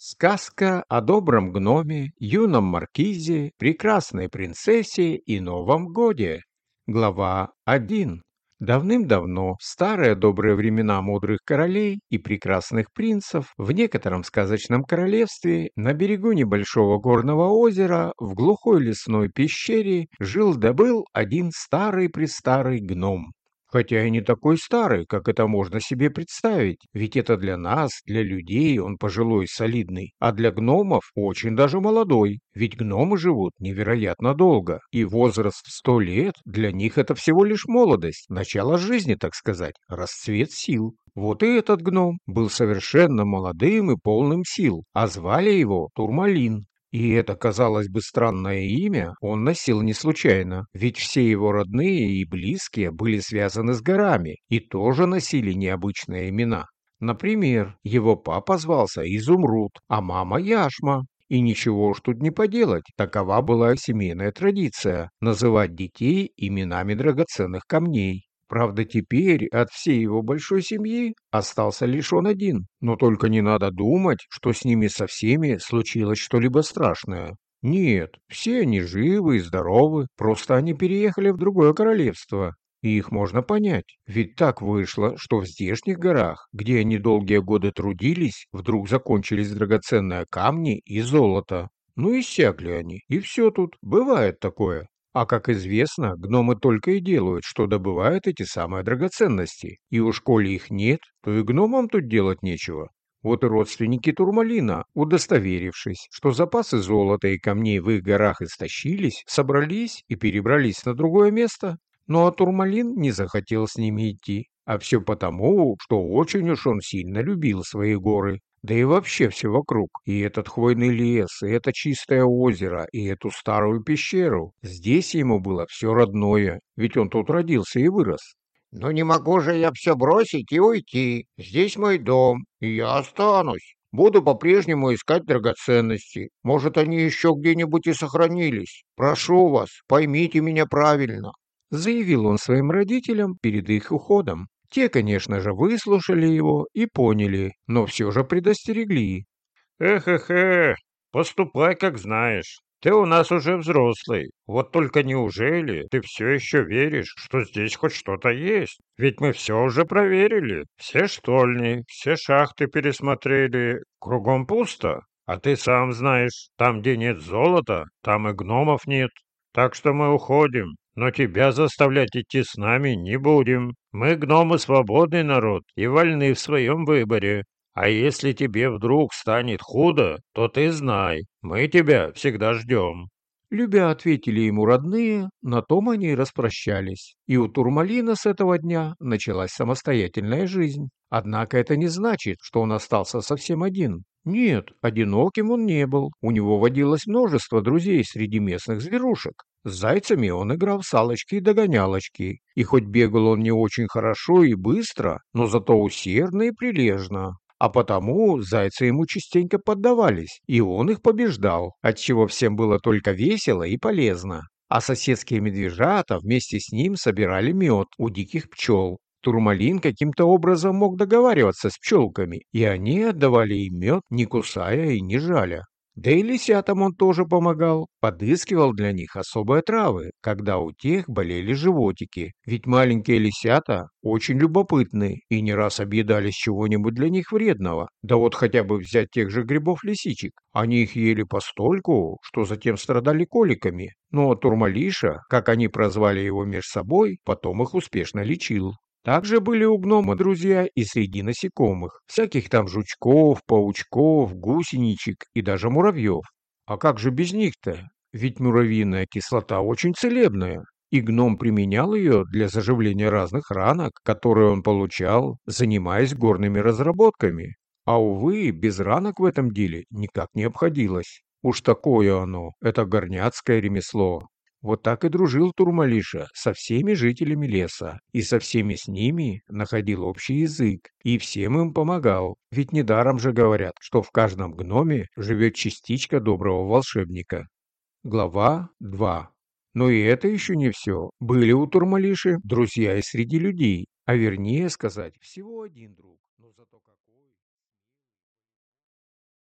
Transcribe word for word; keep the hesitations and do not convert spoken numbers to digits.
Сказка о добром гноме, юном маркизе, прекрасной принцессе и Новом годе. Глава один. Давным-давно, в старые добрые времена мудрых королей и прекрасных принцев, в некотором сказочном королевстве, на берегу небольшого горного озера, в глухой лесной пещере, жил да был один старый-престарый гном. Хотя и не такой старый, как это можно себе представить, ведь это для нас, для людей, он пожилой, солидный, а для гномов очень даже молодой, ведь гномы живут невероятно долго, и возраст в сто лет для них это всего лишь молодость, начало жизни, так сказать, расцвет сил. Вот и этот гном был совершенно молодым и полным сил, а звали его Турмалин. И это, казалось бы, странное имя он носил не случайно, ведь все его родные и близкие были связаны с горами и тоже носили необычные имена. Например, его папа звался Изумруд, а мама Яшма. И ничего уж тут не поделать, такова была семейная традиция – называть детей именами драгоценных камней. Правда, теперь от всей его большой семьи остался лишь он один. Но только не надо думать, что с ними со всеми случилось что-либо страшное. Нет, все они живы и здоровы, просто они переехали в другое королевство. И их можно понять, ведь так вышло, что в здешних горах, где они долгие годы трудились, вдруг закончились драгоценные камни и золото. Ну иссякли они, и все тут, бывает такое. А как известно, гномы только и делают, что добывают эти самые драгоценности. И уж коли их нет, то и гномам тут делать нечего. Вот и родственники Турмалина, удостоверившись, что запасы золота и камней в их горах истощились, собрались и перебрались на другое место. Но а Турмалин не захотел с ними идти. А все потому, что очень уж он сильно любил свои горы. Да и вообще все вокруг. И этот хвойный лес, и это чистое озеро, и эту старую пещеру. Здесь ему было все родное, ведь он тут родился и вырос. Но не могу же я все бросить и уйти. Здесь мой дом, и я останусь. Буду по-прежнему искать драгоценности. Может, они еще где-нибудь и сохранились. Прошу вас, поймите меня правильно. Заявил он своим родителям перед их уходом. Те, конечно же, выслушали его и поняли, но все же предостерегли. Эх-эх-эх, поступай, как знаешь. Ты у нас уже взрослый. Вот только неужели ты все еще веришь, что здесь хоть что-то есть? Ведь мы все уже проверили. Все штольни, все шахты пересмотрели. Кругом пусто. А ты сам знаешь, там, где нет золота, там и гномов нет. Так что мы уходим. Но тебя заставлять идти с нами не будем. Мы, гномы, свободный народ и вольны в своем выборе. А если тебе вдруг станет худо, то ты знай, мы тебя всегда ждем. Любя ответили ему родные, на том они и распрощались. И у Турмалина с этого дня началась самостоятельная жизнь. Однако это не значит, что он остался совсем один. Нет, одиноким он не был. У него водилось множество друзей среди местных зверушек. С зайцами он играл в салочки и догонялочки. И хоть бегал он не очень хорошо и быстро, но зато усердно и прилежно. А потому зайцы ему частенько поддавались, и он их побеждал, отчего всем было только весело и полезно. А соседские медвежата вместе с ним собирали мед у диких пчел. Турмалин каким-то образом мог договариваться с пчелками, и они отдавали им мед, не кусая и не жаля. Да и лисятам он тоже помогал, подыскивал для них особые травы, когда у тех болели животики. Ведь маленькие лисята очень любопытны и не раз объедались чего-нибудь для них вредного. Да вот хотя бы взять тех же грибов-лисичек. Они их ели постольку, что затем страдали коликами. Ну а Турмалиша, как они прозвали его меж собой, потом их успешно лечил. Также были у гнома друзья и среди насекомых, всяких там жучков, паучков, гусеничек и даже муравьев. А как же без них-то? Ведь муравьиная кислота очень целебная, и гном применял ее для заживления разных ранок, которые он получал, занимаясь горными разработками. А увы, без ранок в этом деле никак не обходилось. Уж такое оно, это горняцкое ремесло. Вот так и дружил Турмалиша со всеми жителями леса, и со всеми с ними находил общий язык, и всем им помогал, ведь недаром же говорят, что в каждом гноме живет частичка доброго волшебника. Глава два. Но и это еще не все. Были у Турмалиши друзья и среди людей, а вернее сказать, всего один друг. Но зато как